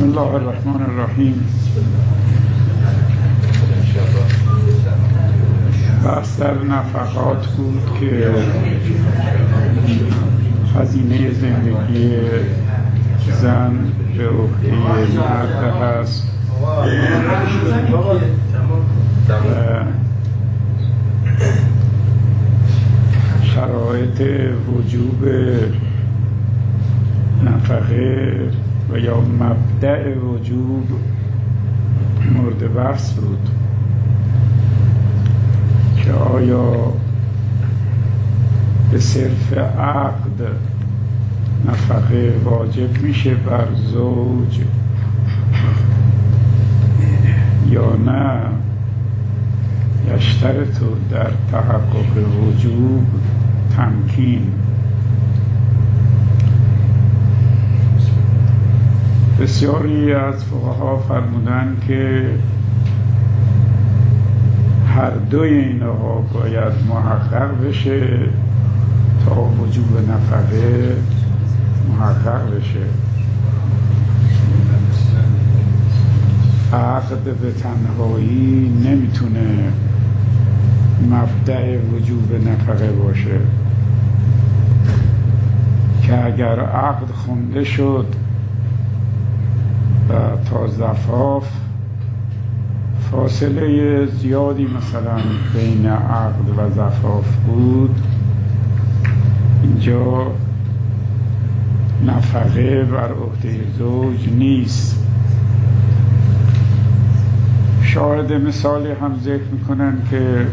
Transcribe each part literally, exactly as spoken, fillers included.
بسم الله الرحمن الرحیم. بحث در نفقات بود که هزینه زندگی زن به عهده مرد هست و شرایط وجوب نفقه و یا مبدأ وجوب مورد بحث بود که آیا به صرف عقد نفقه واجب میشه بر زوج یا نه یشترط در تحقق وجوب تمکین. بسیاری از فقها فرمودند که هر دوی اینها باید محقق بشه تا وجوب نفقه محقق بشه. عقد به تنهایی نمیتونه مبدأ وجوب نفقه باشه که اگر عقد خونده شد و تا زفاف فاصله زیادی مثلا بین عقد و زفاف بود، اینجا نفقه بر عهده زوج نیست. شاهد مثالی هم ذکر میکنن که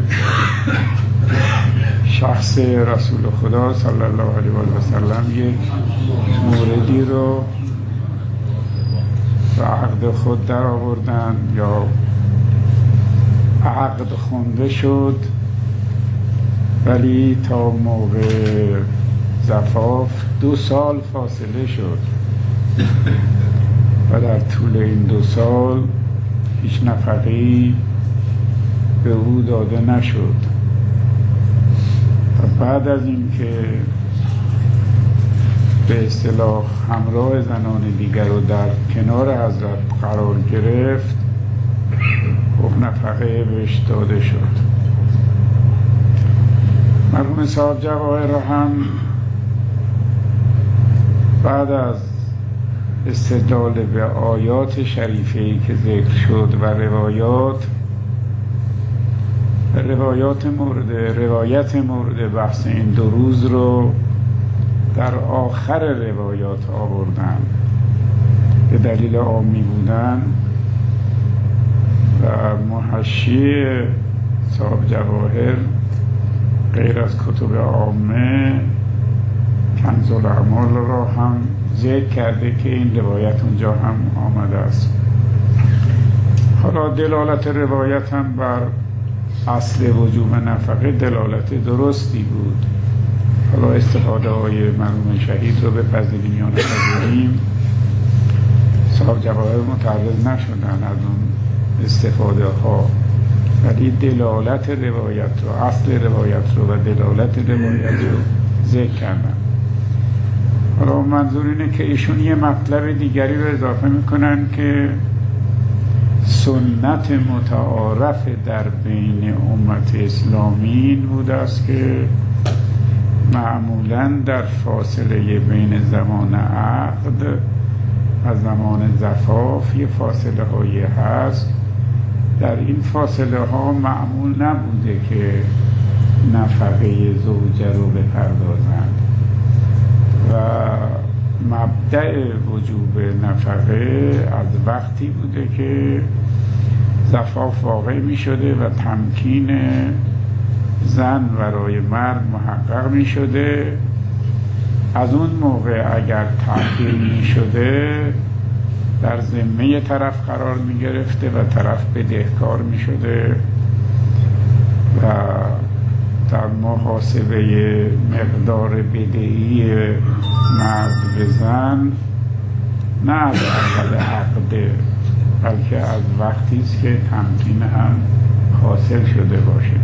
شخص رسول خدا صلی الله علیه و سلم یک موردی رو و عقد خود در آوردن یا عقد خونده شد ولی تا موقع زفاف دو سال فاصله شد و در طول این دو سال هیچ نفقه‌ای به او داده نشد و بعد از اینکه به اصطلاح همراه زنان دیگر رو در کنار حضرت قرار گرفت خب نفقه بهش داده شد. مرحوم صاحب جواهر هم بعد از استدلال به آیات شریفه‌ای که ذکر شد و روایات روایات مورد روایت مورد بحث این دو روز رو در آخر روایات آوردن به دلیل عامی بودن و محشی صاحب جواهر غیر از کتب عامه کنز الاعمال را هم ذکر کرده که این روایت اونجا هم آمده است. حالا دلالت روایت هم بر اصل وجوب نفقه دلالت درستی بود. حالا استفاده های مرحوم شهید رو بپذیریم یا نپذیریم، صاحب جواهر متعرض نشدن از اون استفاده ها، ولی دلالت روایت رو، اصل روایت رو و دلالت روایت رو ذکر کردن. حالا منظور اینه که ایشون یه مطلب دیگری رو اضافه میکنن که سنت متعارف در بین امت اسلامی این بوده است که معمولاً در فاصله بین زمان عقد و زمان زفاف یه فاصله هایی هست. در این فاصله ها معمول نبوده که نفقه زوجه رو بپردازند و مبدأ وجوب نفقه از وقتی بوده که زفاف واقع می شده و تمکین زن برای مرد محقق می شده. از اون موقع اگر تأخیر می شده در ذمه طرف قرار می گرفته و طرف بدهکار می شده و در محاسبه مقدار بدهی مرد به زن نه از اول عقده بلکه از وقتی است که تمکین هم حاصل شده باشه.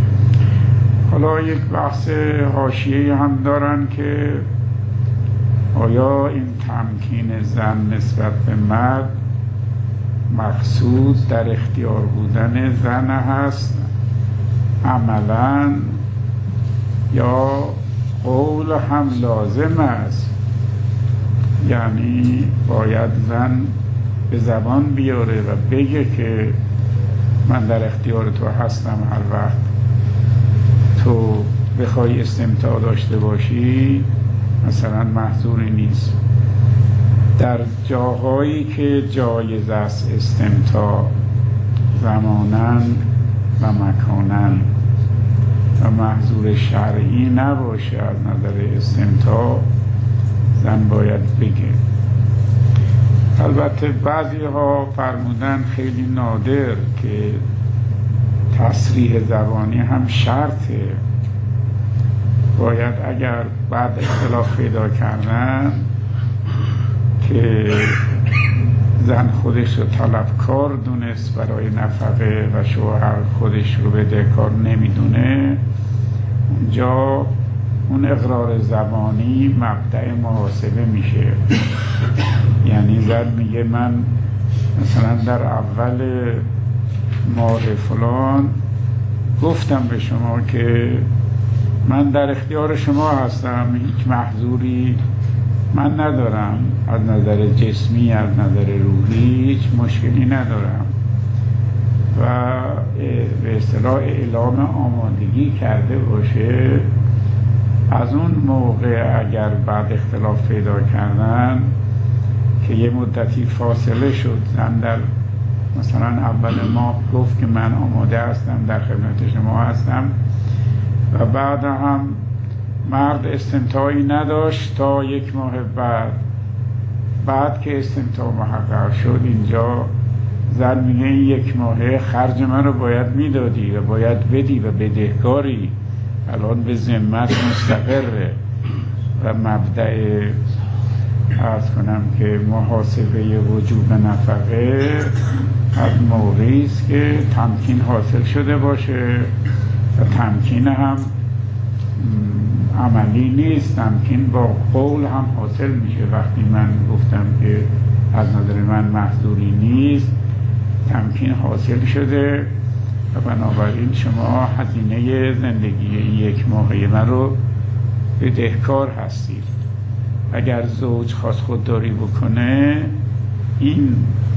حالا یک بحث حاشیه‌ای هم دارن که آیا این تمکین زن نسبت به مرد مقصود در اختیار بودن زن هست عملا، یا قول هم لازم است؟ یعنی باید زن به زبان بیاره و بگه که من در اختیار تو هستم، هر وقت تو بخوای استمتاع داشته باشی مثلا محظوری نیست. در جاهایی که جایز است استمتاع زماناً و مکاناً و محظور شرعی نباشه از نظر استمتاع، زن باید بگه. البته بعضی ها فرمودن خیلی نادر که تصریح زبانی هم شرطه، باید اگر بعد اختلاف پیدا کردن که زن خودش رو طلبکار دونست برای نفقه و شوهر خودش رو بدهکار نمیدونه، اونجا اون اقرار زبانی مبدأ محاسبه میشه. یعنی زن میگه من مثلا در اول ماه فلان گفتم به شما که من در اختیار شما هستم، هیچ محظوری من ندارم، از نظر جسمی از نظر روحی هیچ مشکلی ندارم، و به اصطلاح اعلام آمادگی کرده باشه. از اون موقع اگر بعد اختلاف پیدا کردن که یه مدتی فاصله شد، زن در مثلا اول ماه گفت که من آماده هستم، در خدمت شما هستم، و بعد هم مرد استمتاعی نداشت تا یک ماه بعد بعد که استمتاع محقق شد، اینجا زن میگه این یک ماهه خرج من رو باید میدادی و باید بدی و بدهکاری، الان به ذمت مستقره. و مبدأ عرض کنم که محاسبه وجوب نفقه از موقعی است که تمکین حاصل شده باشه، و تمکین هم عملی نیست، تمکین با قول هم حاصل میشه. وقتی من گفتم که از نظر من محظوری نیست، تمکین حاصل شده و بنابراین شما هزینه زندگی یک ماهه من رو بدهکار هستید. اگر زوج خواست خودداری بکنه، این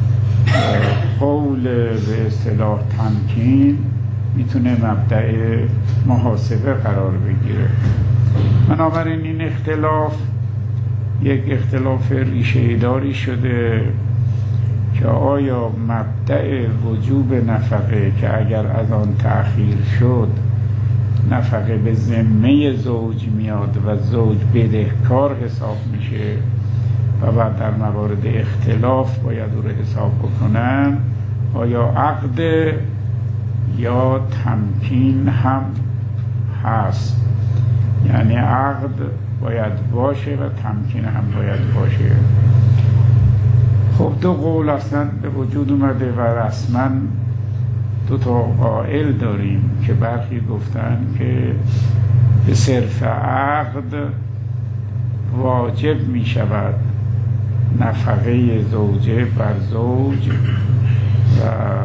قول به اصطلاح تمکین میتونه مبدأ محاسبه قرار بگیره. بنابراین این اختلاف یک اختلاف ریشه داری شده که آیا مبدأ وجوب نفقه که اگر از آن تأخیر شد نفقه به ذمه زوج میاد و زوج بدهکار حساب میشه و بعد در موارد اختلاف باید او رو حساب بکنن، آیا عقد یا تمکین هم هست؟ یعنی عقد باید باشه و تمکین هم باید باشه. خب دو قول اصلا به وجود اومده و رسما دو تا قائل داریم که برخی گفتن که به صرف عقد واجب می شود نفقه زوجه بر زوج، و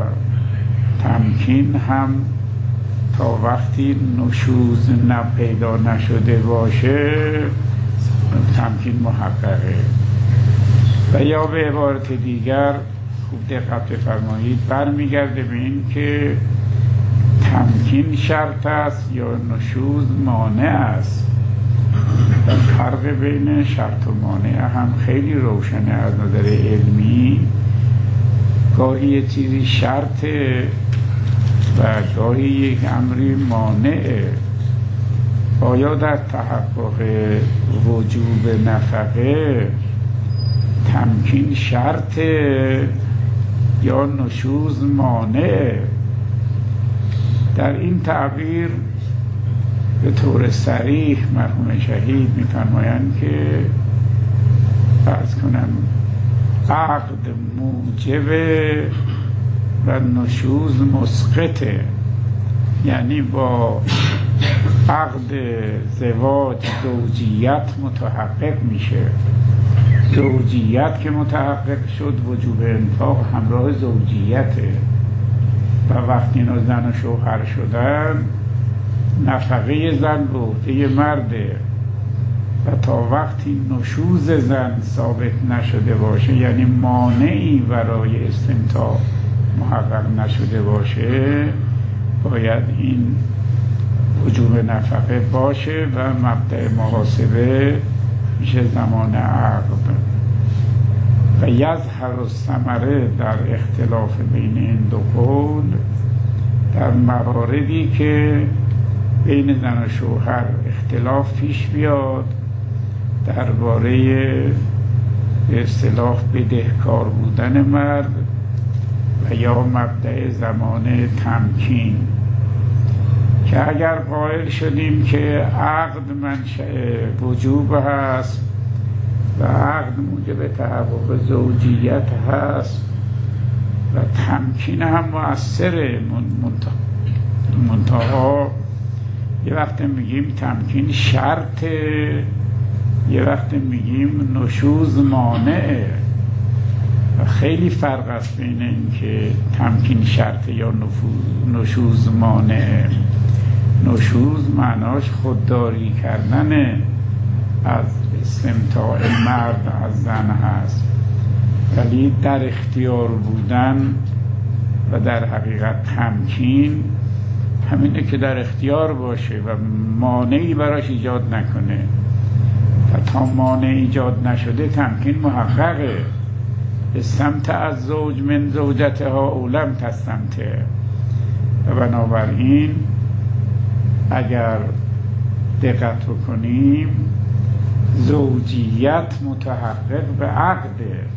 تمکین هم تا وقتی نشوز پیدا نشده باشه تمکین محققه. و یا به عبارت دیگر خوب دقت بفرمایید، برمیگرده به این که تمکین شرط است یا نشوز مانع است. و فرق بین شرط و مانع هم خیلی روشنه از نظر علمی. گاهی یه چیزی شرطه و گاهی یک امری مانعه. آیا در تحقق وجوب نفقه تمکین شرطه یا نشوز مانعه؟ در این تعبیر به طور صریح مرحوم شهید می‌فرمایند که فرض کنم عقد موجب و نشوز مسقطه، یعنی با عقد زواج زوجیت متحقق میشه. زوجیت که متحقق شد وجوب انفاق همراه زوجیته و وقتی اینا زن و شوهر شدن نفقه زن به عهده مرده و تا وقتی نشوز زن ثابت نشده باشه، یعنی مانعی برای استمتاع محقق نشده باشه، باید این وجوب نفقه باشه و مبدأ محاسبه میشه زمان عقد. و یظهر الثمره در اختلاف بین این دو قول در مواردی که بین زن و شوهر اختلاف پیش بیاد درباره به اصطلاح بدهکار بودن مرد و یا مبدأ زمان تمکین، که اگر قائل شدیم که عقد منشأ وجوب هست و عقد موجب تحقق زوجیت هست و تمکین هم مؤثر منتها یه وقت میگیم تمکین شرطه، یه وقت میگیم نشوز مانعه و خیلی فرق است بین این که تمکین شرطه یا نشوز مانعه. نشوز معناش خودداری کردن از استمتاع مرد از زن هست، ولی در اختیار بودن و در حقیقت تمکین همینه که در اختیار باشه و مانعی براش ایجاد نکنه و تا مانع ایجاد نشده تمکین محققه. استمتع از زوج من زوجتها اولم تستمتع. و بنابراین اگر دقت بکنیم زوجیت متحقق به عقد،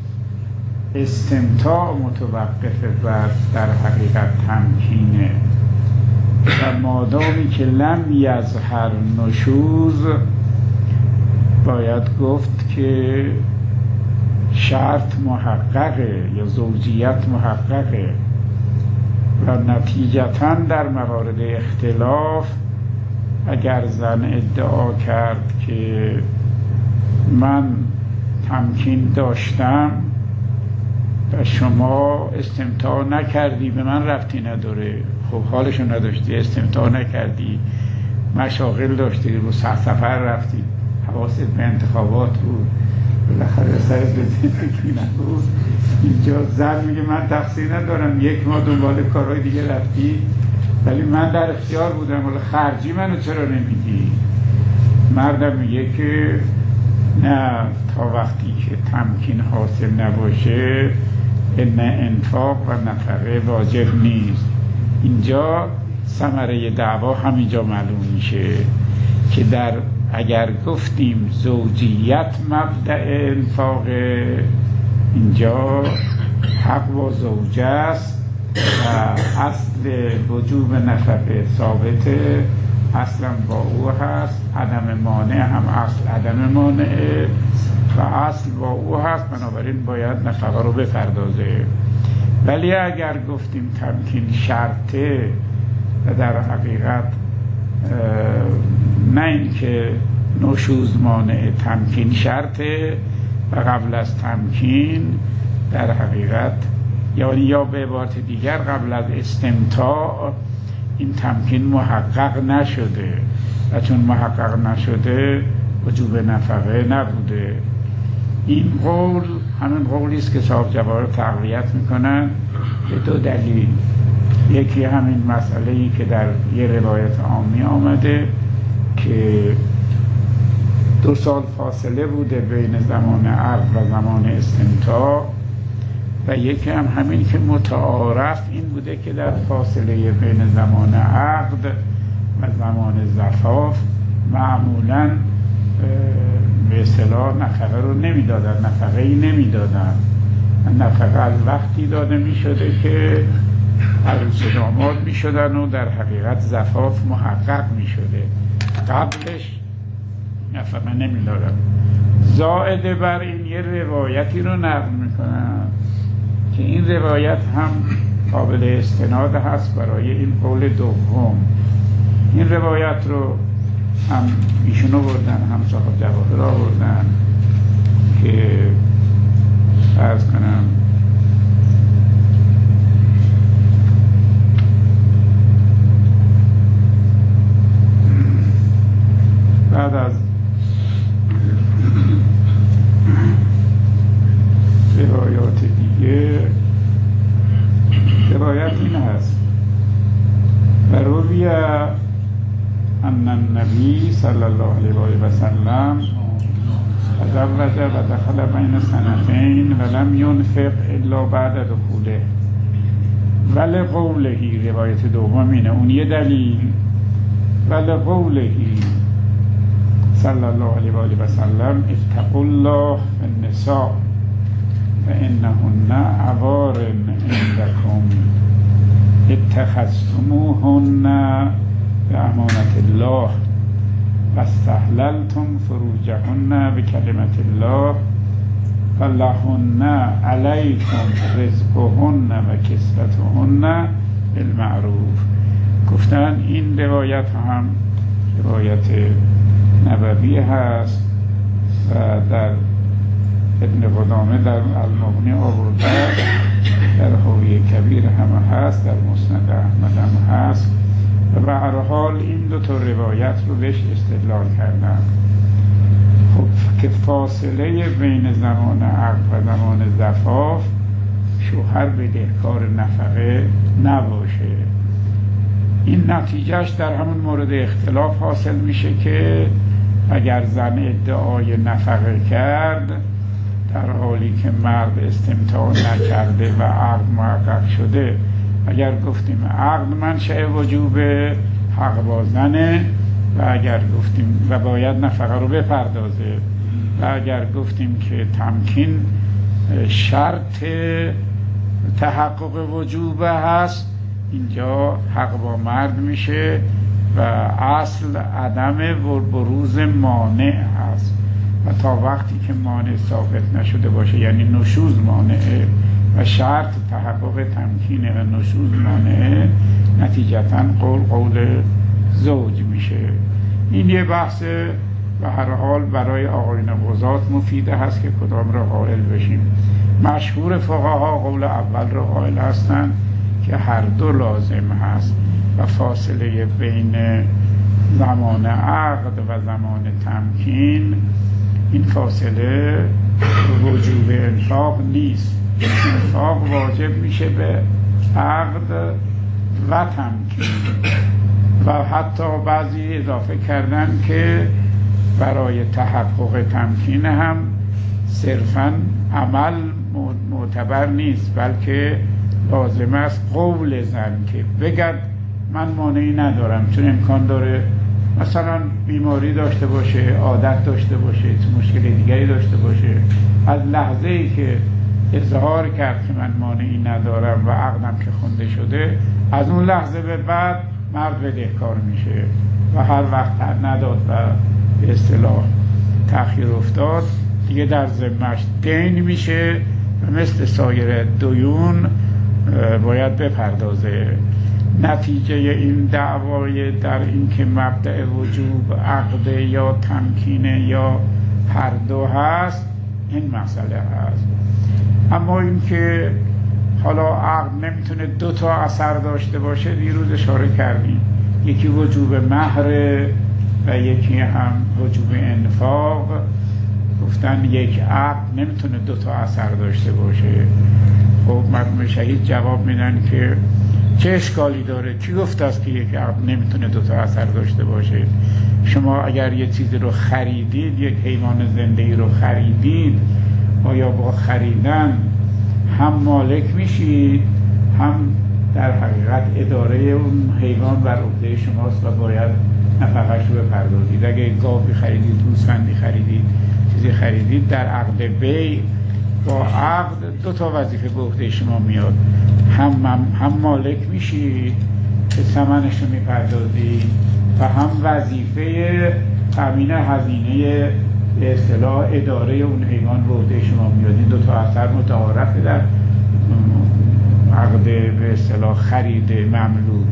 استمتاع متوقف بر در حقیقت تمکینه و مادامی که لم یظهر نشوز باید گفت که شرط محققه یا زوجیت محققه و نتیجتاً در موارد اختلاف اگر زن ادعا کرد که من تمکین داشتم و شما استمتاع نکردی به من ربطی نداره، خب حالشو نداشتی، استمتاع نکردی، مشاغل داشتی، رو سفر رفتی، حواست به انتخابات بود، بالاخره سر به زندگی نبود. اینجا زن میگه من تقصیر ندارم، یک ماه دنبال کارهای دیگه رفتی ولی من در اختیار بودم، ولی خرجی منو چرا نمیدی؟ مردم میگه که نه، تا وقتی که تمکین حاصل نباشه نه انفاق و نفقه واجب نیست. اینجا ثمره دعوا همینجا معلوم میشه که در اگر گفتیم زوجیت مبدأ انفاق، اینجا حق با زوجه است و اصل وجوب نفقه ثابته، اصلا با او هست، عدم مانع هم اصل عدم مانع و اصل با او هست، بنابراین باید نفقه رو بپردازه. ولی اگر گفتیم تمکین شرطه و در حقیقت نه این که نشوز مانع، تمکین شرطه و قبل از تمکین در حقیقت یعنی یا به عبارت دیگر قبل از استمتاع این تمکین محقق نشده و چون محقق نشده وجوب نفقه نبوده. این قول همین قولی است که صاحب جواهر تقویت میکنن به دو دلیل. یکی همین مسئله‌ای که در یه روایت عامی آمده که دو سال فاصله بوده بین زمان عقد و زمان استمتاع، و یکی هم همین که متعارف این بوده که در فاصله بین زمان عقد و زمان زفاف معمولاً به اصطلاح نفقه رو نمیدادن، نفقه ای نمیدادن، نفقه از وقتی داده می شده که عروس و داماد می شدن و در حقیقت زفاف محقق می شده، قبلش نفقه نمی دادن. زائده بر این یه روایتی رو نقل می کنن که این روایت هم قابل استناد هست برای این قول دوم این روایت رو هم ایشون آوردن، هم صاحب جواهر آوردن که عرض کنم بعد از روایات دیگه روایت این هست: و روی ان النبی صلی الله علیه و سلم تزوج و دخل بین سنتین و لم ینفق الا بعد دخوله ولی قولهی. روایت دوم اینه، اون یه دلیل، ولی قولهی صلی الله علیه و سلم اتقوا الله فی النساء فانهن عوار عندکم اتخذتموهن بأمانة الله واستحللتم فروجهن بكلمة الله فلهن علیکم رزقهن و کسوتهن بالمعروف. گفتن این روایت هم روایت نبوی هست و در ابن قدامه در المغنی آورده، در حوی کبیر هم هست، در مسند احمد هم هست و به هر حال این دو تا روایت رو بهش استدلال کردن. خب که فاصله بین زمان عقد و زمان زفاف شوهر بدهکار نفقه نباشه، این نتیجهش در همون مورد اختلاف حاصل میشه که اگر زن ادعای نفقه کرد در حالی که مرد استمتاع نکرده و عقد محقق شده، اگر گفتیم عقد منشأ وجوب حق با زنه و اگر گفتیم و باید نفقه رو بپردازه و اگر گفتیم که تمکین شرط تحقق وجوب هست، اینجا حق با مرد میشه و اصل عدم بروز مانع هست و تا وقتی که مانع ثابت نشده باشه، یعنی نشوز مانعه و شرط تحقق تمکینه و نشوز مانعه، نتیجتاً قول قول زوج میشه. این یه بحث و هر حال برای آقایون قضات مفیده هست که کدام را قائل بشیم. مشهور فقها قول اول را قائل هستند که هر دو لازم هست و فاصله بین زمان عقد و زمان تمکین، این فاصله وجوب انفاق نیست. انفاق واجب میشه به عقد و تمکین و حتی بعضی اضافه کردن که برای تحقق تمکین هم صرفاً عمل معتبر نیست، بلکه لازم است قول زن که بگد من مانعی ندارم، چون امکان داره مثلا بیماری داشته باشه، عادت داشته باشه، مشکل دیگری داشته باشه. از لحظه ای که اظهار کرد که من مانعی ندارم و عقدم که خونده شده، از اون لحظه به بعد مرد بدهکار میشه و هر وقت نداد و به اصطلاح تأخیر افتاد دیگه در ذمه‌اش دین میشه و مثل سایر دیون باید بپردازه. نتیجه این دعوای در این که مبدأ وجوب عقد یا تمکین یا هر دو هست، این مسئله هست. اما این که حالا عقد نمیتونه دو تا اثر داشته باشه، دیروز اشاره کردیم، یکی وجوب مهر و یکی هم وجوب انفاق. گفتن یک عقد نمیتونه دو تا اثر داشته باشه. خب مردم شهید جواب میدن که چه اشکالی داره؟ کی گفته است که یک عقد نمیتونه دو تا اثر داشته باشه؟ شما اگر یه چیزی رو خریدید، یک حیوان زندگی رو خریدید، آیا با خریدن هم مالک میشید، هم در حقیقت اداره اون حیوان بر عهده شماست و باید نفقه‌اش رو بپردازید. اگه گاوی خریدید، گوسفندی خریدید، چیزی خریدید، در عقد بیع با عقد دو تا وظیفه به عهده شما میاد، هم, هم هم مالک میشید که ثمنش رو میپردازید و هم وظیفه تامین هزینه به اصطلاح اداره اون حیوان به عهده شما میاد. این دو تا اثر متعارفه در عقد به اصطلاح خرید مملوک.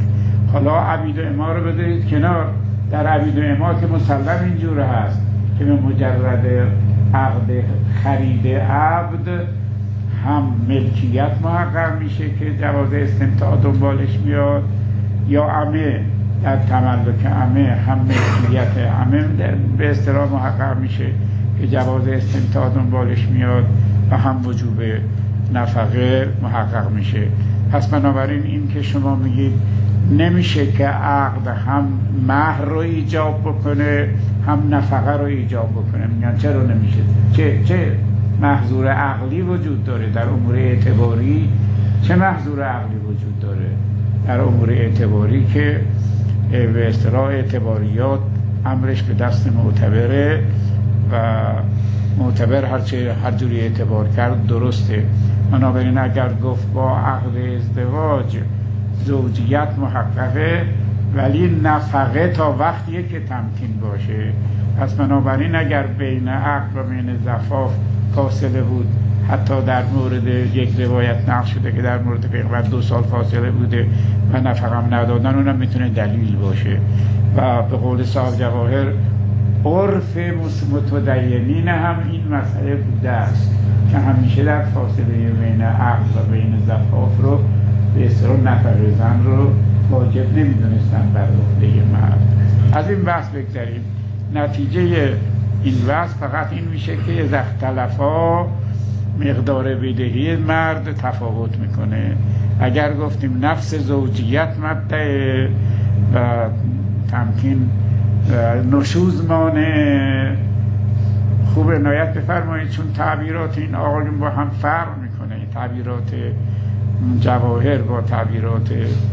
حالا عبید و اما رو بذارید کنار. در عبید و اما که مسلم اینجوره هست که به مجرد عقد خرید عبد هم ملکیت محقق میشه که جواز استمتاع دنبالش میاد، یا عمه در تملک عمه هم ملکیت عمه به اصطلاح محقق میشه که جواز استمتاع دنبالش میاد و هم وجوب نفقه محقق میشه. پس بنابراین این که شما میگید نمیشه که عقد هم مهر رو ایجاب بکنه هم نفقه رو ایجاب بکنه، میگن چرا نمیشه؟ چه چه محظور عقلی وجود داره در امور اعتباری؟ چه محظور عقلی وجود داره در امور اعتباری که به اصطلاح اعتباریات امرش به دست معتبره و معتبر هرچه هر جوری اعتبار کرد درسته. بنابراین اگر گفت با عقد ازدواج زوجیت محققه ولی نفقه تا وقتیه که تمکین باشه، پس بنابراین اگر بین عقد و بین زفاف فاصله بود، حتی در مورد یک روایت نقل شده که در مورد پیغمبر دو سال فاصله بوده و نفقه هم ندادن، اونم میتونه دلیل باشه. و به قول صاحب جواهر عرف متدینین هم این مسئله بوده است که همیشه در فاصله بین عقد و بین زفاف رو به اصطلاح نفقه زن رو واجب نمیدونستن بر عهده مرد. از این بحث بگذاریم. نتیجه این بحث فقط این میشه که از اختلافا مقدار بدهی مرد تفاوت میکنه. اگر گفتیم نفس زوجیت مبدأ و تمکین نشوز مانه، خوب عنایت بفرمایید چون تعبیرات این آقایون با هم فرق میکنه. تعبیرات جواهر با تعبیرات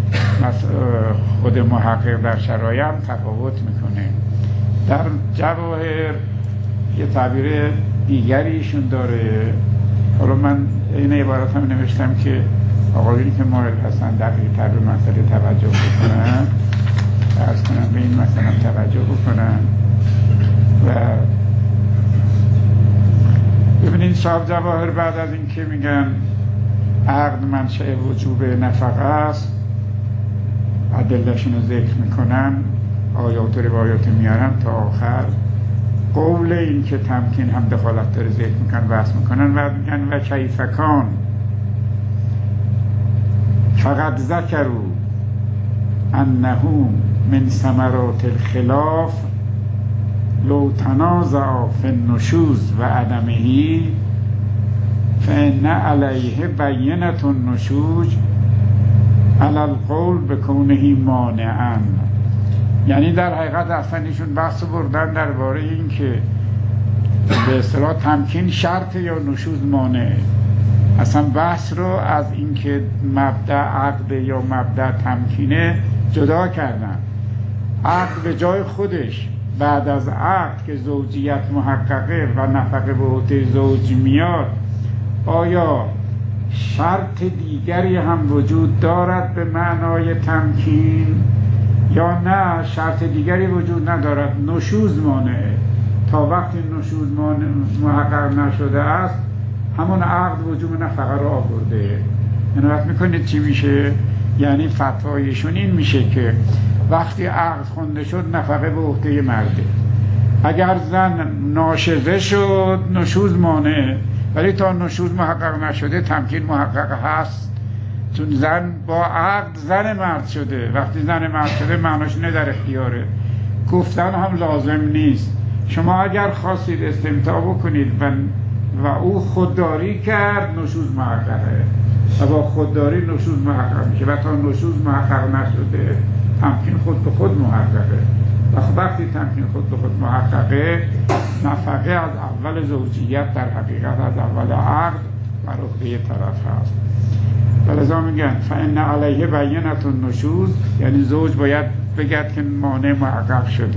خود محقق در شرایع هم تفاوت میکنه. در جواهر یه تعبیر دیگریشون داره. حالا من این عبارت هم نوشتم که آقایونی که مایل هستن دقیق تر به مسئله توجه بکنن، عرض کنم به این مسئله توجه بکنن. و ببینید صاحب جواهر بعد از این که میگن عقد منشأ وجوب نفقه است، ادله‌شون رو ذکر میکنن، آیات و روایات میارن تا آخر. قول این که تمکین هم دخالت داره ذکر میکنن، بحث میکنن و میگن و کیفکان فقط ذکروا انه من ثمرات الخلاف لو تنازع فی النشوز و عدمه فإن علیه بینة النشوز علی القول بکونه مانعا. یعنی در حقیقت اصلا ایشون بحث بردن درباره این که به اصطلاح تمکین شرط یا نشوز مانعه. اصلا بحث رو از این که مبدأ عقد یا مبدأ تمکینه جدا کردن. عقد به جای خودش بعد از عقد که زوجیت محققه و نفقه به عهده زوج میاد، آیا شرط دیگری هم وجود دارد به معنای تمکین یا نه شرط دیگری وجود ندارد؟ نشوز مانعه. تا وقتی نشوز محقق نشده است همون عقد وجوب نفقه رو آورده. عنایت میکنید چی میشه؟ یعنی فتوایشون این میشه که وقتی عقد خونده شد نفقه به عهده مرده. اگر زن ناشزه شد نشوز مانعه، ولی تا نشوز محقق نشده تمکین محقق هست، چون زن با عقد زن مرد شده. وقتی زن مرد شده معناش نه در اختیاره، گفتن هم لازم نیست. شما اگر خواستید استمتاع بکنید و, و او خودداری کرد نشوز محققه و با خودداری نشوز محقق میشه و تا نشوز محقق نشده تمکین خود به خود محققه. و وقتی تمکین خود به خود محققه نفقه از اول زوجیت در حقیقت از اول عقد بر عهده طرف هست. ولذا میگن فإن علیه بینة النشوز، یعنی زوج باید بگد که مانع محقق شده.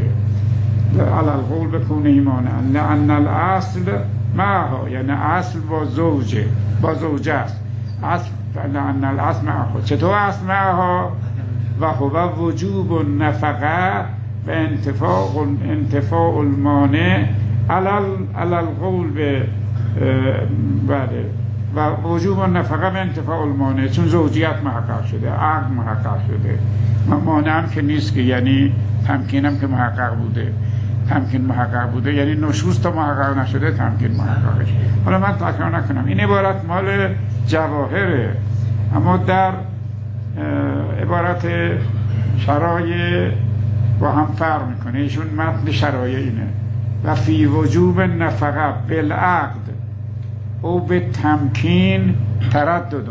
علی القول بکونه مانع لأن الاصل معها، یعنی اصل با زوجه با زوجه است. اصل لأن الاصل معها. چطور اصل معها؟ و هو وجوب النفقه و انتفاع انتفاع المانع علی القول به بله و وجوب نفقه به انتفاع المانع، چون زوجیت محقق شده، عقد محقق شده، مانع هم که نیست که، یعنی تمکین هم که محقق بوده، تمکین محقق بوده یعنی نشوز تا محقق نشده تمکین محقق شده. حالا من تکرار نکنم، این عبارت مال جواهره، اما در عبارت شرایع با هم فرق میکنه. ایشون متن شرایع اینه: و فی وجوب نفقه بالعقد او به تمکین ترددون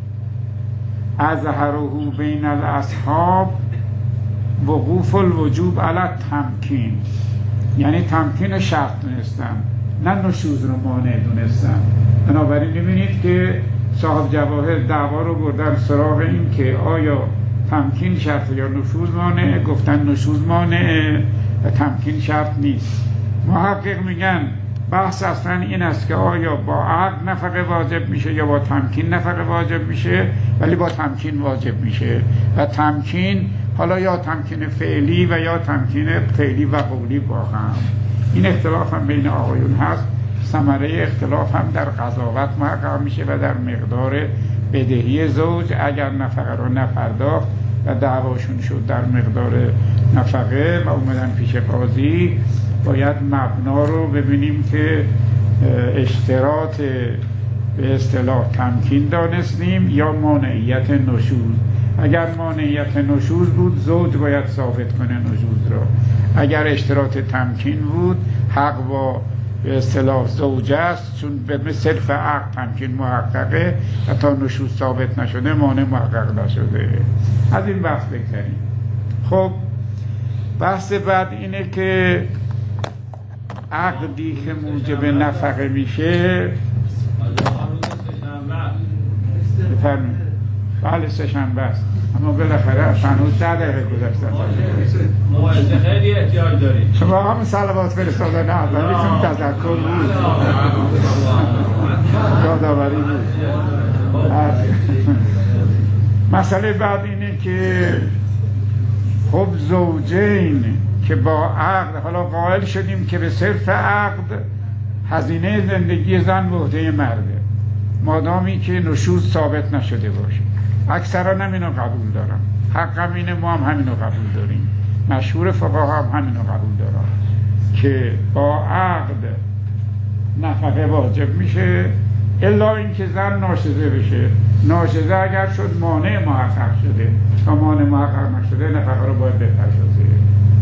اظهره بین الاصحاب وقوف الوجوب علی تمکین، یعنی تمکین شرط دونستن، نه نشوز رو مانع دونستن. بنابراین می‌بینید که صاحب جواهر دعوا رو بردن سراغ این که آیا تمکین شرط یا نشوز مانع، گفتن نشوز مانع و تمکین شرط نیست. محقق میگن بحث اصلا این است که آیا با عقد نفقه واجب میشه یا با تمکین نفقه واجب میشه، ولی با تمکین واجب میشه و تمکین حالا یا تمکین فعلی و یا تمکین فعلی و قولی با هم. این اختلاف هم بین آقایون هست. ثمره اختلاف هم در قضاوت محقق میشه و در مقدار بدهی زوج. اگر نفقه رو نپرداخت و دعواشون شد در مقدار نفقه و اومدن پیش قاضی، باید مبنا رو ببینیم که اشتراط به اصطلاح تمکین دانستیم یا مانعیت نشوز. اگر مانعیت نشوز بود زوج باید ثابت کنه نشوز را، اگر اشتراط تمکین بود حق با به اصطلاح زوج است، چون به مثل عقد تمکین محققه و تا نشوز ثابت نشده مانع محقق نشده. از این بحث بگذاریم. خب بحث بعد اینه که عقدی که موجب نفقه میشه، بفرمایید. بله سه‌شنبه است، اما بالاخره هنوز ده دقیقه گذشته. موعظه خیلی احتیاج دارید. شما هم صلوات فرستادن اولیتون تذکر بود، یادآوری بود. مسئله بعد اینه که خب زوجین که با عقد، حالا قائل شدیم که به صرف عقد هزینه زندگی زن به عهده مرده، مادامی که نشوز ثابت نشده باشه. اکثرا هم اینو قبول دارن، حق اینه، ما هم همینو قبول داریم، مشهور فقها هم همینو قبول دارن که با عقد نفقه واجب میشه، الا اینکه زن ناشزه بشه. ناشزه اگر شد مانع محقق شده، تا مانع محقق نشده نفقه رو باید بپردازه.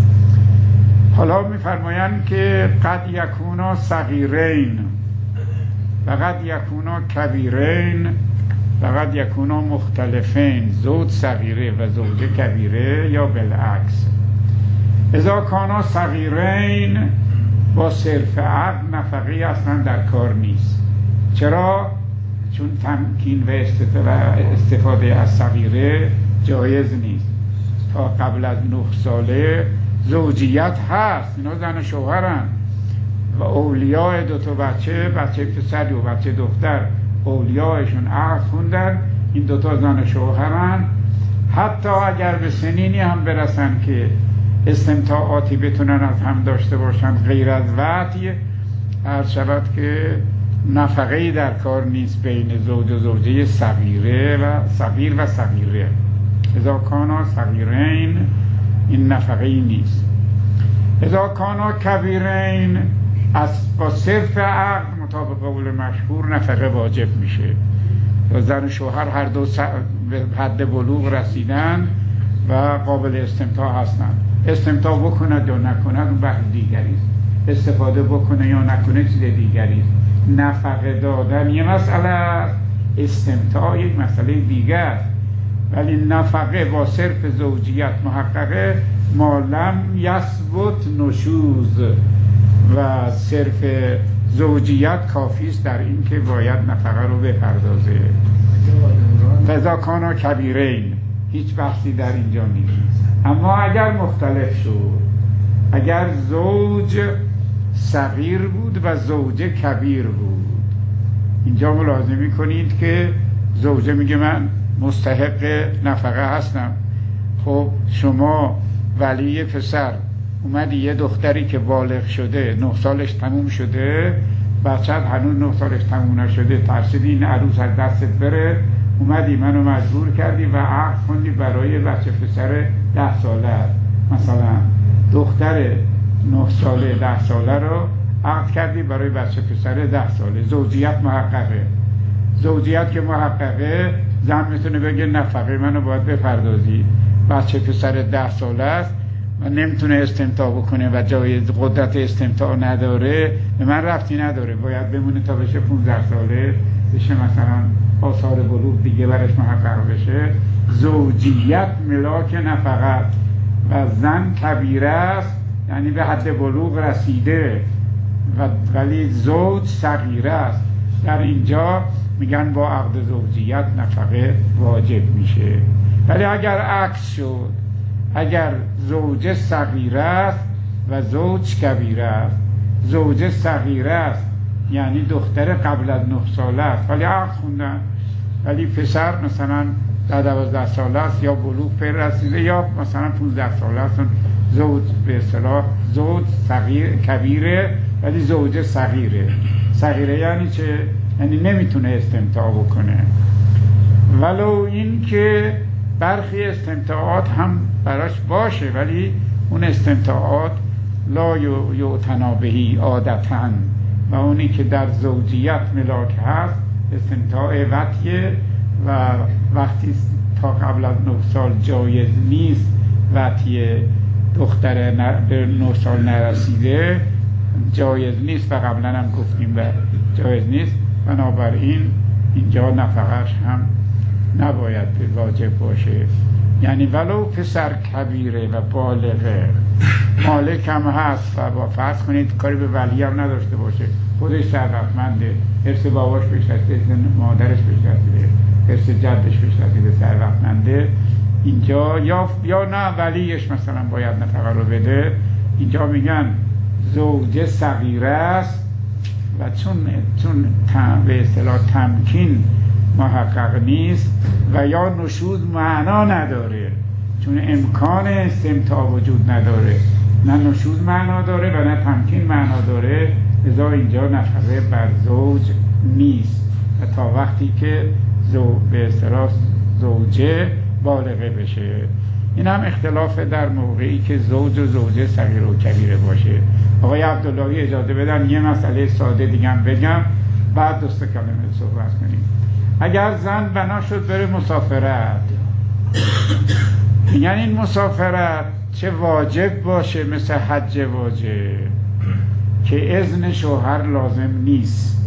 حالا میفرمایند که قد یکونا صغیرین و قد یکونا کبیرین و قد یکونا مختلفین، زوج صغیره و زوجه کبیره یا بالعکس. اذا کانا صغیرین با صرف عقد نفقه اصلا در کار نیست. چرا؟ چون تمکین و استفاده از صغیره جایز نیست. تا قبل از نه ساله زوجیت هست، اینا زن و شوهرن و اولیاء دو تا بچه، بچه پسری و بچه دختر، اولیاءشون عقد خوندن، این دوتا زن و شوهرن. حتی اگر به سنینی هم برسن که استمتاعاتی بتونن از هم داشته باشن غیر از وطی، عرض شود که نفقه‌ای در کار نیست بین زوج و زوجه صغیره و صغیر و صغیره. اذا کانا صغیرین این نفقه‌ای نیست. اذا کانا کبیرین از با صرف عقد مطابق قول مشهور نفقه واجب میشه. زن و شوهر هر دو به حد بلوغ رسیدن و قابل استمتاع هستن. استمتاع بکند یا نکند اون بحث دیگری است، استفاده بکنه یا نکنه چیز دیگری است. نفقه دادن یه مسئله است، استمتاع یک مسئله دیگر است. ولی نفقه با صرف زوجیت محققه ما لم یثبت نشوز و صرف زوجیت کافی است در این که باید نفقه رو بپردازه. فاذا کانا کبیرین هیچ بحثی در اینجا نیست. اما اگر مختلف شد، اگر زوج صغیر بود و زوجه کبیر بود، اینجا ملاحظه می‌کنید که زوجه میگه من مستحق نفقه هستم. خب شما ولی پسر اومدی یه دختری که بالغ شده، نه سالش تموم شده، بچت هنوز نه سالش تموم نشده، ترسیدی این عروس از دستت بره، اومدی منو مجبور کردی و عقد خوندی برای بچه پسر ده ساله. مثلا دختر نه ساله ده ساله رو عقد کردی برای بچه پسر ده ساله. زوجیت محققه. زوجیت که محققه، زن میتونه بگه نفقه منو باید بپردازی. بچه پسر ده ساله است و نمیتونه استمتاع بکنه و جای قدرت استمتاع نداره، به من ربطی نداره، باید بمونه تا بشه پانزده ساله، بشه مثلا آثار بلوغ دیگه برش محقق بشه. زوجیت ملاک نفقت و زن کبیره است، یعنی به حد بلوغ رسیده، و ولی زوج صغیره است. در اینجا میگن با عقد زوجیت نفقه واجب میشه. ولی اگر عکس شد، اگر زوجه صغیره است و زوج کبیره است، زوجه صغیره است یعنی دختر قبل از نه ساله است ولی عقد خوندن، ولی پسر مثلا در دوازده ساله است یا بلوغ پر رسیده یا مثلا پانزده ساله است، زوج به اصطلاح زوج صغیر کبیره ولی زوجه صغیره. صغیره یعنی چه؟ یعنی نمیتونه استمتاع بکنه، ولو این که برخی استمتاعات هم براش باشه، ولی اون استمتاعات لا یعتنا بهی عادتاً، و اونی که در زوجیت ملاک هست استمتاع وطیه و وقتی تا قبل از نه سال جایز نیست وطیه دختر به نه سال نرسیده جایز نیست و قبلا هم گفتیم و جایز نیست، بنابراین اینجا نفقش هم نباید واجب باشه. یعنی ولو پسر کبیره و بالغه مالک هم هست و با فرض کنید کاری به ولی هم نداشته باشه، خودش ثروتمنده، ارث باباش بهش رسیده، مادرش بهش رسیده، ارث جدش بهش رسیده، ثروتمنده، اینجا یا یا نه ولیش مثلا باید نفقه رو بده. اینجا میگن زوجه صغیره است و چون چون به اصطلاح تمکین محقق نیست و یا نشوز معنا نداره، چون امکان استمتاع وجود نداره، نه نشوز معنا داره و نه تمکین معنا داره، لذا اینجا نفقه بر زوج نیست و تا وقتی که زو به اصطلاح زوجه بالغه بشه. این هم اختلاف در موقعی که زوج و زوجه صغیر و کبیره باشه. آقای عبداللهی اجازه بدن یه مسئله ساده دیگه هم بگم، بعد دوست کلمه صحبت کنیم. اگر زن بنا شد بره مسافرت، میگن این مسافرت چه واجب باشه مثل حج واجب که اذن شوهر لازم نیست،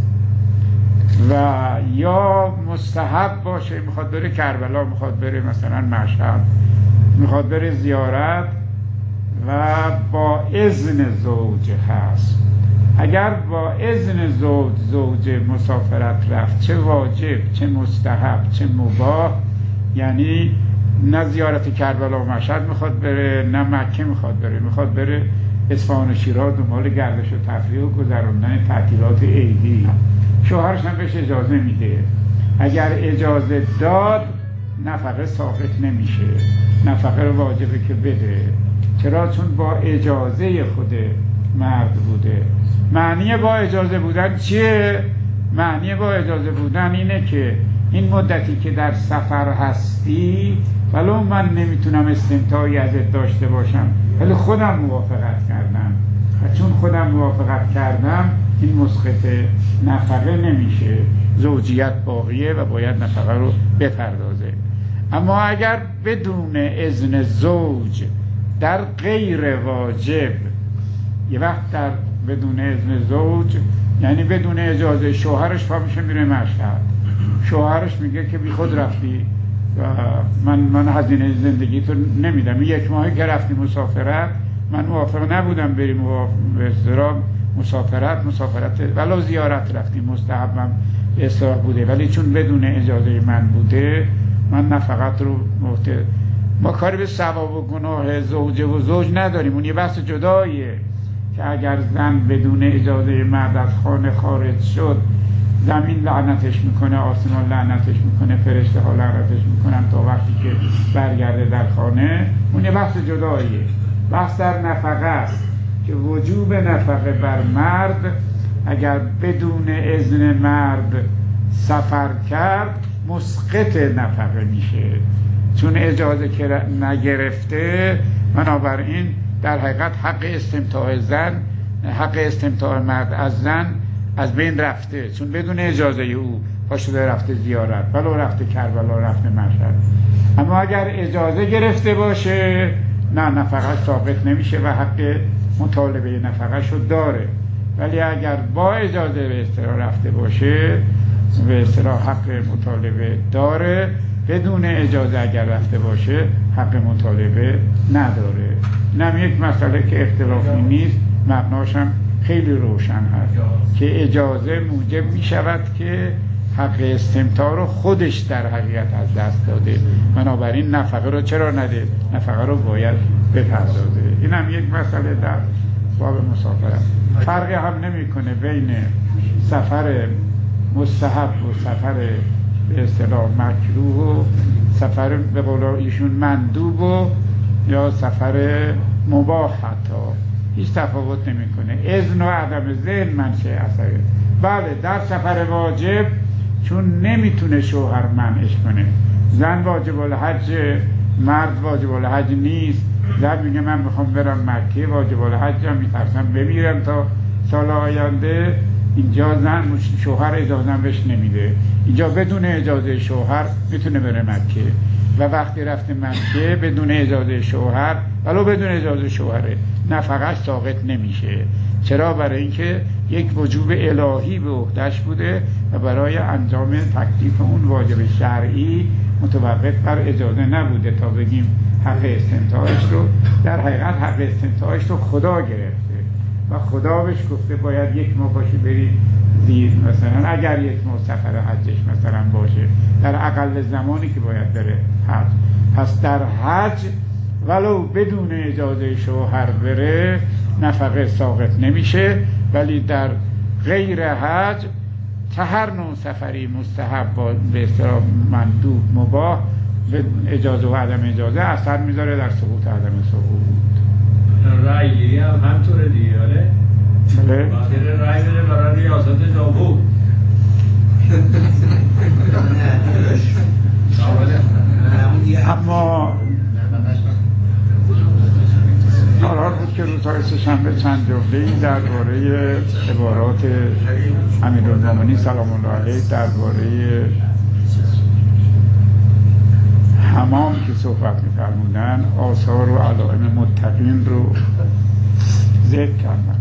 و یا مستحب باشه میخواد بره کربلا، میخواد بره مثلا مشهد، میخواد بره زیارت و با اذن زوج هست. اگر با اذن زوج زوج مسافرت رفت، چه واجب چه مستحب چه مباح، یعنی نه زیارت کربلا و مشهد میخواد بره، نه مکه میخواد بره، میخواد بره اصفهان و شیراز دنبال گردش و تفریح و گذراندن تعطیلات عیدی، شوهرش هم بهش اجازه میده. اگر اجازه داد نفقه ساقط نمیشه، نفقه رو واجبه که بده. چرا؟ چون با اجازه خود مرد بوده. معنی با اجازه بودن چیه؟ معنی با اجازه بودن اینه که این مدتی که در سفر هستی ولو من نمیتونم استمتاعی ازت داشته باشم ولی خودم موافقت کردم و چون خودم موافقت کردم این مسقط نفقه نمیشه، زوجیت باقیه و باید نفقه رو بپردازه. اما اگر بدون اذن زوج در غیر واجب، یه وقت در بدون اذن زوج یعنی بدون اجازه شوهرش پا میشه میره مشهد، شوهرش میگه که بی خود رفتی و من من هزینه زندگی تو نمیدم، یک ماهی که رفتی مسافرت من موافق نبودم بریم به اصطلاح مسافرت مسافرت ولی زیارت رفتی مستحبم به اصطلاح بوده، ولی چون بدون اجازه من بوده من نفقت رو محت... ما کاری به ثواب و گناه زوجه و زوج نداریم، اون یه بحث جداییه که اگر زن بدون اجازه مرد از خانه خارج شد زمین لعنتش میکنه، آسمان لعنتش میکنه، فرشته ها لعنتش میکنن تا وقتی که برگرده در خانه، اون یه بحث جداییه. بحث در نفقه است که وجوب نفقه بر مرد اگر بدون اذن مرد سفر کرد مسقط نفقه میشه، چون اجازه که نگرفته. بنابراین در حقیقت حق استمتاع زن، حق استمتاع مرد از زن از بین رفته، چون بدون اجازه او پاشده رفته زیارت، ولو رفته کربلا، رفته مشهد. اما اگر اجازه گرفته باشه نه، نفقه ثابت نمیشه و حق مطالبه نفقه شو داره. ولی اگر با اجازه به اصطلاح رفته باشه به اصطلاح حق مطالبه داره، بدون اجازه اگر رفته باشه حق مطالبه نداره. اینم یک مسئله که اختلافی نیست، مبناش هم خیلی روشن هست که اجازه موجب می شود که حق استمتاع رو خودش در حقیقت از دست داده، بنابراین نفقه رو چرا نده؟ نفقه رو باید بپردازه. این هم یک مسئله در باب مسافرت. فرقی هم نمیکنه بین سفر مستحب و سفر به اصطلاح مکروه و سفر به قول ایشون مندوب و یا سفر مباح، حتی هیچ تفاوت نمیکنه. اذن و عدم ذهن منشأ اثره. بله در سفر واجب چون نمیتونه شوهر منعش کنه، زن واجب الحج، مرد واجب الحج نیست. زن میگه من میخوام برم مکه، واجب الحجم، میترسم بمیرم تا سال آینده. اینجا زن شوهر اجازه بهش نمیده، اینجا بدون اجازه شوهر میتونه بره مکه و وقتی رفته مکه بدون اجازه شوهر، ولو بدون اجازه شوهره، نفقه‌اش ساقط نمیشه. چرا؟ برای اینکه یک وجوب الهی به عهده‌اش بوده و برای انجام تکلیف اون واجب شرعی متوقف بر اجازه نبوده تا بگیم حق استمتاعش رو. در حقیقت حق استمتاعش رو خدا گرفته و خدا بهش گفته باید یک ماه باشی بری زیر، مثلا اگر یک ماه سفر حجش مثلا باشه در اقل زمانی که باید بره حج. پس در حج ولو بدون اجازه شوهر بره نفقه ساقط نمیشه، ولی در غیر حج چه هر نوع سفری مستحب به اصطلاح مندوب مباح به اجازه و عدم اجازه اثر میذاره در سقوط عدم سقوط. رای گیری هم همطوره دیگه. بله باید رای بده برای ریاست جمهور. اما قرار بود که روزهای سه‌شنبه چند جمله‌ای درباره عبارات امیرالمومنین سلام الله علیه درباره حمام که صحبت می‌فرمودن، آثار و علائم متقین رو ذکر کردن.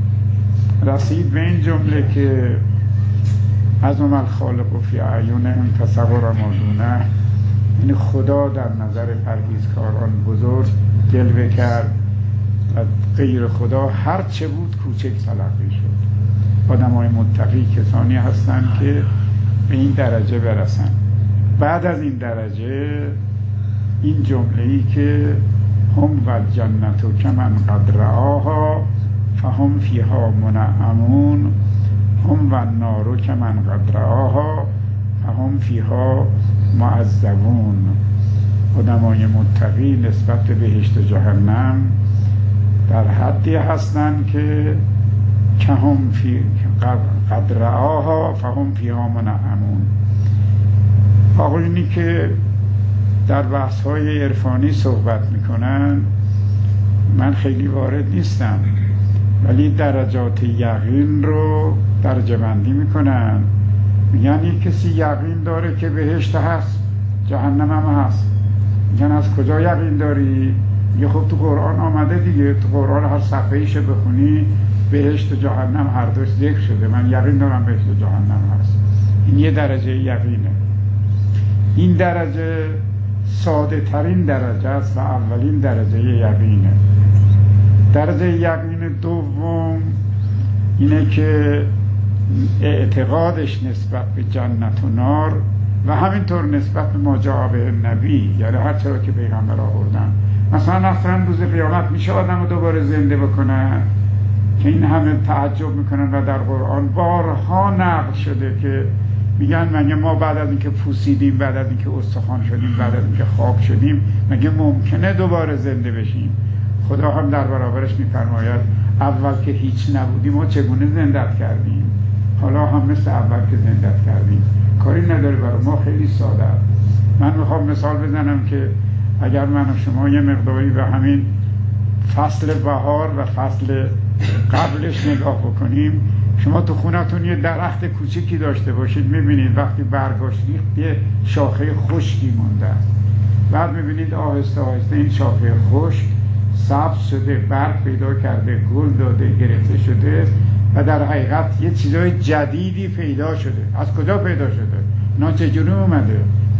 رسید به این جمله که عظم الخالق فی اعیونهم تصور ما دونه، این خدا در نظر پرهیزکاران بزرگ جلوه کرد و غیر خدا هر چه بود کوچک تلقی شد. آدمای متقی کسانی هستند که به این درجه برسن. بعد از این درجه این جمله‌ای که هم و الجنت کمن قد رآها فهم فیها منعمون هم و النار کمن قد رآها فهم فیها معذبون. آدمای متقی نسبت به بهشت و جهنم در حدی هستند که که هم فی قد رآها فهم فیها منعمون. آقایونی که در بحث‌های عرفانی صحبت میکنن من خیلی وارد نیستم، ولی درجات یقین رو درجه بندی میکنن. میگن یک کسی یقین داره که بهشت هست، جهنم هم هست. میگن از کجا یقین داری؟ یه خب تو قرآن آمده دیگه، تو قرآن هر صفحه‌ایشو بخونی بهشت و جهنم هر دوش ذکر شده، من یقین دارم بهشت و جهنم هست. این یه درجه یقینه. این درجه ساده ترین درجه است و اولین درجه یقینه. درجه یقین دوم اینه که اعتقادش نسبت به جنت و نار و همینطور نسبت به ما جاء به نبی، یعنی هر چرا که پیغمبر آوردن. مثلا اصلا روز قیامت میشه آدم رو دوباره زنده بکنن که این همه تعجب میکنن و در قرآن بارها نقل شده که میگن مگه ما بعد از اینکه پوسیدیم، بعد از اینکه استخوان شدیم، بعد از اینکه خواب شدیم، مگه ممکنه دوباره زنده بشیم؟ خدا هم در برابرش میفرماید اول که هیچ نبودیم ما چگونه زندت کردیم، حالا هم مثل اول که زندت کردیم. کاری نداره برای ما، خیلی ساده است. من میخوام مثال بزنم که اگر من و شما یه مقداری به همین فصل بهار و فصل قبلش نگاه بکنیم، شما تو خونتون یه درخت کوچیکی داشته باشید، میبینید وقتی برگاش ریخت یه شاخه خشکی مونده است. بعد میبینید آهسته آهسته این شاخه خشک سبز شده، برگ پیدا کرده، گل داده، گرفته شده و در حقیقت یه چیزای جدیدی پیدا شده. از کجا پیدا شده؟ اینا چجوری اومده؟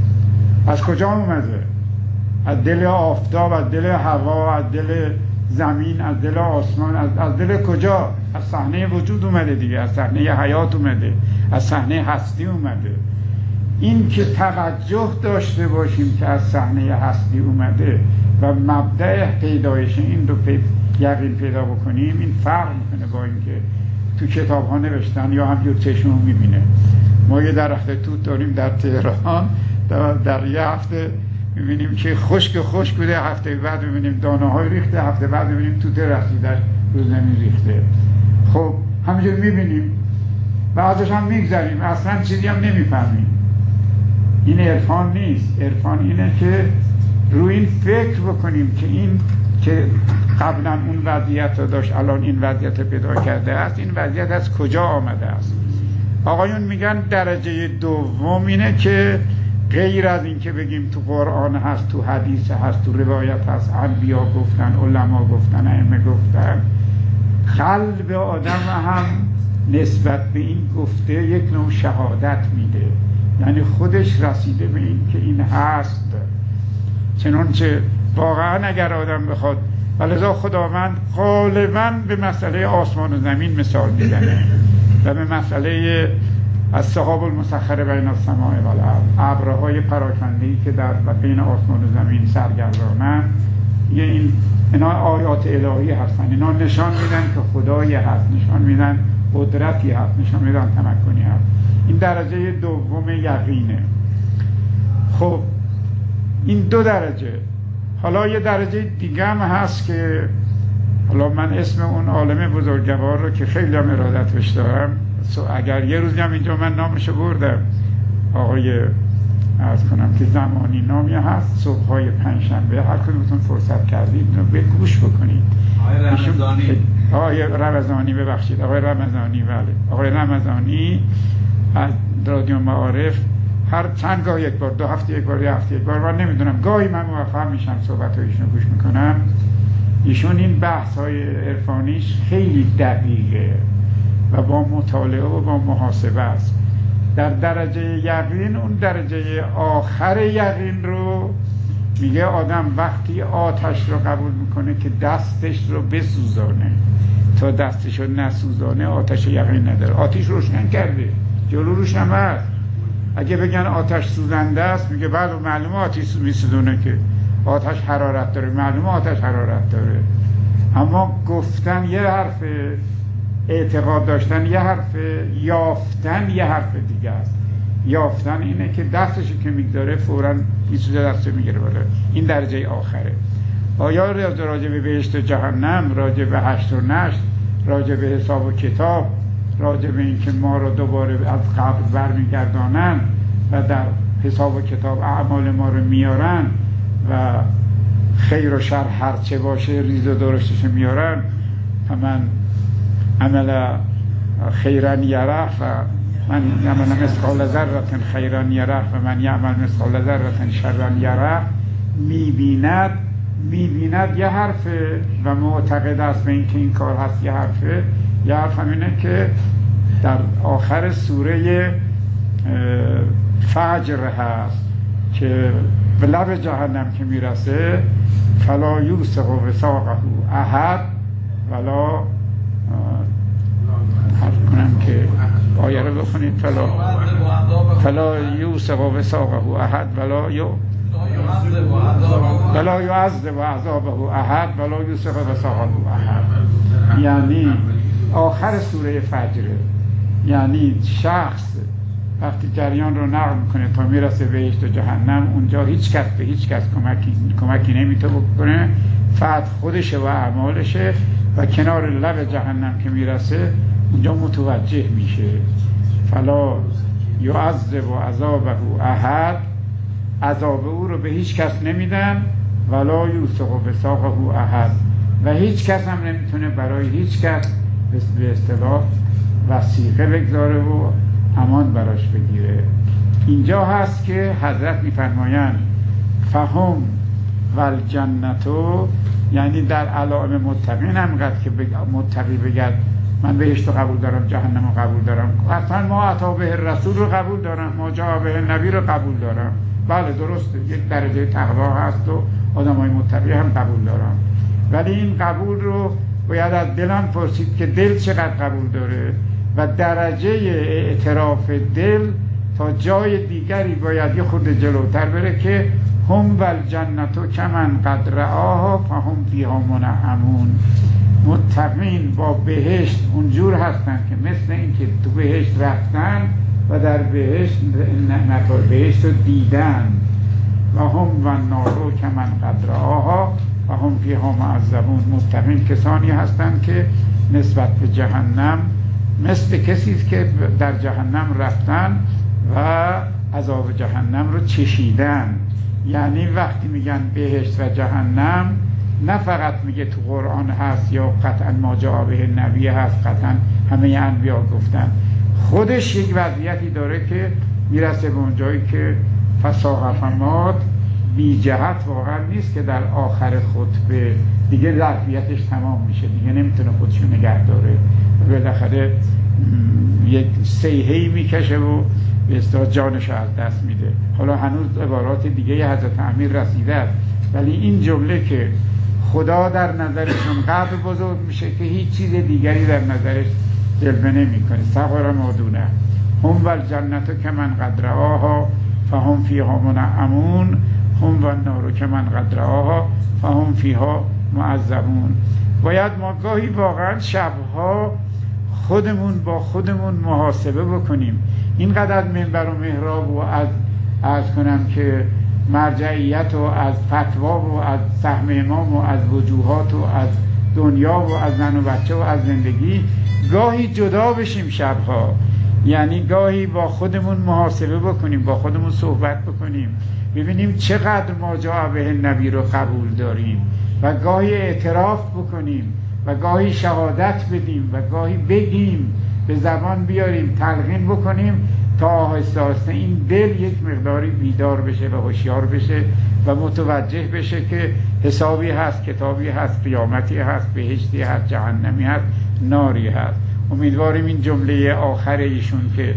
از کجا اومده؟ از دل آفتاب، از دل هوا، از دل زمین، از دل آسمان، از, از دل کجا؟ از صحنه وجود اومده دیگه، از صحنه حیات اومده، از صحنه هستی اومده. این که توجه داشته باشیم که از صحنه هستی اومده و مبدأ پیدایش این رو پید یقین پیدا بکنیم، این فرق میکنه با اینکه تو کتاب ها نوشتن یا همجور چشمون میبینه. ما یه درخت توت داریم در تهران، در, در یه هفته میبینیم که خشک خشک بوده، هفته بعد میبینیم دانه های ریخته، هفته بعد میبینیم توت رسیدش رو زمین ریخته. خب همینجور میبینیم و ازش هم میگذاریم، اصلا چیزی هم نمیفهمیم. این عرفان نیست. عرفان اینه که روی این فکر بکنیم که این که قبلا اون وضعیت رو داشت الان این وضعیت پیدا کرده است، این وضعیت از کجا آمده است. آقایون میگن درجه دوم اینه که غیر از این که بگیم تو قرآن هست، تو حدیث هست، تو روایت هست، انبیا گفتن، علما گفتن، ائمه گفتن، قلب آدم هم نسبت به این گفته یک نوع شهادت میده، یعنی خودش رسیده به این که این هست. چنانچه واقعا اگر آدم بخواد، ولذا خداوند غالبا به مسئله آسمان و زمین مثال میزنه و به مسئله از سحاب المسخر بین السماء و الارض، ابرهای پراکنده‌ای که در بین آسمان و زمین سرگردانند. یه این اینا آیات الهی هستن، اینا نشان میدن که خدایی هست، نشان میدن قدرتی هست، نشان میدن تمکنی هست. این درجه دوم یقینه. خب این دو درجه. حالا یه درجه دیگه هم هست که حالا من اسم اون عالم بزرگوار رو که خیلی هم ارادتش دارم، اگر یه روزی هم اینجا من نامشو بردم، آقای عرض کنم که زمانی نامی هست، صبح‌های پنجشنبه هر کدومتون فرصت کردید اینو به گوش بکنید. آقای رمضانی آقای رمضانی ببخشید آقای رمضانی بله آقای رمضانی از رادیو معارف هر چند گاه یک بار، دو هفته یک بار، یه هفته یک بار، من نمیدونم، گاهی من موفق میشم صحبت هایشون گوش میکنم. ایشون این بحث های عرفانیش خیلی دقیقه و با مطالعه و با محاسبه است. در درجه یقین، اون درجه آخر یقین رو میگه آدم وقتی آتش رو قبول میکنه که دستش رو بسوزانه، تا دستش رو نسوزانه آتش یقین نداره. آتش روشن کرده، جلو روش هم هست. اگه بگن آتش سوزنده است، میگه بعد معلومه آتش میسوزونه که آتش حرارت داره، معلومه آتش حرارت داره. اما گفتن یه حرف، اعتقاد داشتن یه حرف، یافتن یه حرف دیگه است. یافتن اینه که دستشو که میگذاره فوراً میسوزه، دستشو میگیره بالا. این درجه آخره. آیا راجع به بهشت و جهنم، راجع به حشر و نشر، راجع به حساب و کتاب، راجع به این که ما رو دوباره از قبر برمیگردانن و در حساب و کتاب اعمال ما رو میارن و خیر و شر هر چه باشه ریز و درشتش میارن، من عمل خیرا یره و من یعمل مثقال ذره خیرا یره و من یعمل مثقال ذره شرا یره. میبیند میبیند یه حرفه و معتقد است به این که این کار هست یه حرفه. یه حرف هم اینه که در آخر سوره فجر هست که به لب جهنم که میرسه فلا یوثق وثاقه احد ولا، حرف کنم که آیه رو بخونید، فلا فلا یوثق وثاقه احد ولا یو ولا یعذب عذابه احد ولا یوثق وثاقه احد. یعنی آخر سوره فجر، یعنی شخص وقتی جریان رو نقل میکنه تا میرسه بهشت و جهنم، اونجا هیچ کس به هیچ کس کمکی, کمکی نمیتونه بکنه، فقط خودشه و اعمالشه و کنار لب جهنم که میرسه اونجا متوجه میشه. فلا یعذب عذابه احد، عذاب او رو به هیچ کس نمیدن، ولا یوثق وثاقه احد، و هیچ کس هم نمیتونه برای هیچ کس به اصطلاح وثیقه بگذاره و امان براش بگیره. اینجا هست که حضرت میفرمایند فهم والجنتو، یعنی در علائم متقین هم قد که متقی بگد من بهشت رو قبول دارم، جهنم رو قبول دارم، اصلا ما عطا به رسول رو قبول دارم، ما جا به نبی رو قبول دارم، بله درسته یک درجه تقوا هست و آدم های متقی هم قبول دارم، ولی این قبول رو باید از دلم پرسید که دل چقدر قبول داره و درجه اعتراف دل تا جای دیگری باید یه خود جلوتر بره که هم والجنتو کمن قد رآها فهم فیها منعمون. متقین با بهشت اونجور هستن که مثل این که تو بهشت رفتن و در بهشت نقل بهشت رو دیدن. و هم و نارو کمن قد رآها و هم فیها معذبون. متقین کسانی هستند که نسبت به جهنم مثل کسی که در جهنم رفتن و عذاب جهنم رو چشیدن. یعنی وقتی میگن بهشت و جهنم نه فقط میگه تو قرآن هست یا قطعا ما جاء به نبی هست، قطعا همه انبیا گفتن، خودش یک وضعیتی داره که میرسه به اون جایی که فساحفمات بی جهت واقعا نیست که در آخر خطبه دیگه ظرفیتش تمام میشه، دیگه نمیتونه خودشو نگه داره، بالاخره یک سیحه‌ای میکشه و به اصطلاح جانش از دست میده. حالا هنوز عبارات دیگه حضرت امیر رسیده است، ولی این جمله که خدا در نظرشون قدر بزرگ میشه که هیچ چیز دیگری در نظرش جلوه نمیکنه. صغر مادونه هم والجنت کمن قد رآها فهم فیها منعمون هم والنار کمن قد رآها فهم فیها معذبون. باید ما گاهی واقعا شبها خودمون با خودمون محاسبه بکنیم. اینقدر از منبر و محراب و از عرض کنم که مرجعیت و از فتوا و از سهم امام و از وجوهات و از دنیا و از زن و بچه و از زندگی گاهی جدا بشیم شبها، یعنی گاهی با خودمون محاسبه بکنیم، با خودمون صحبت بکنیم، ببینیم چقدر ما جاء به نبی رو قبول داریم و گاهی اعتراف بکنیم و گاهی شهادت بدیم و گاهی بگیم، به زبان بیاریم، تلقین بکنیم تا آهسته آهسته این دل یک مقداری بیدار بشه و هوشیار بشه و متوجه بشه که حسابی هست، کتابی هست، قیامتی هست، بهشتی هست، جهنمی هست، ناری هست. امیدواریم این جمله آخر ایشون که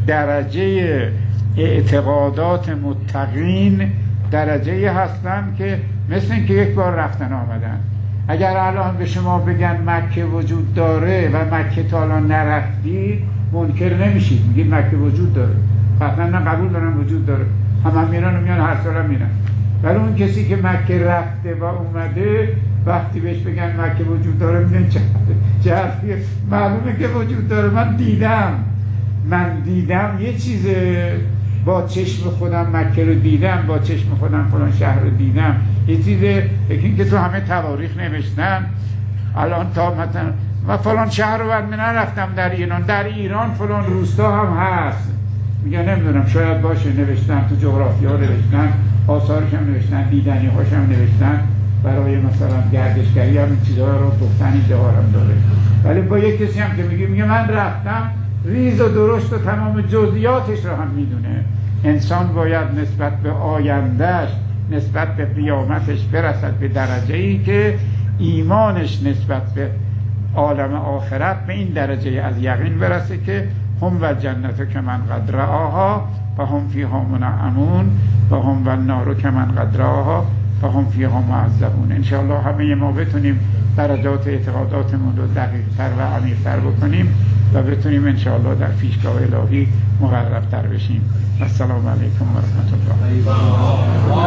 درجه اعتقادات متقین درجه هستن که مثل این که یک بار رفتن آمدن. اگر الان به شما بگن مکه وجود داره و مکه تا الان نرفتید منکر نمیشید، میگید مکه وجود داره، قطعا نه قبول دارن وجود داره، هم هم میرن و میان هر سال هم میرن. ولی اون کسی که مکه رفته و اومده وقتی بهش بگن مکه وجود داره میگن چه حرفیه، معلومه که وجود داره، من دیدم من دیدم یه چیز، با چشم خودم مکه رو دیدم، با چشم خودم فلان شهر رو دیدم، یه چیزه این که تو همه تواریخ نوشتن الان تا مثلا و فلان شهر رو بعد نرفتم در ایران، در ایران فلان روستا هم هست، میگن نمیدونم شاید باشه، نوشتن تو جغرافیا نوشتن، آثارش هم نوشتن، دیدنی هاش هم نوشتن، برای مثلا گردشگری هم این چیزها رو گفتن، این جوار هم داره. ولی با یک کسی هم که میگه میگه من رفتم، ریز و درشت و تمام جزئیاتش رو هم میدونه. انسان باید نسبت به آیندهش، نسبت به قیامتش برسد به درجه‌ای که ایمانش نسبت به عالم آخرت به این درجه از یقین برسه که هم و جنت که من قد رآها و هم فیها منعمون و هم و النار که من قد رآها و هم فیها معذبون. انشاءالله همه ما بتونیم درجات اعتقاداتمون رو دقیق تر و عمیق تر بکنیم و بتونیم انشاءالله در پیشگاه الهی مقرب تر بشیم. السلام علیکم و رحمت الله.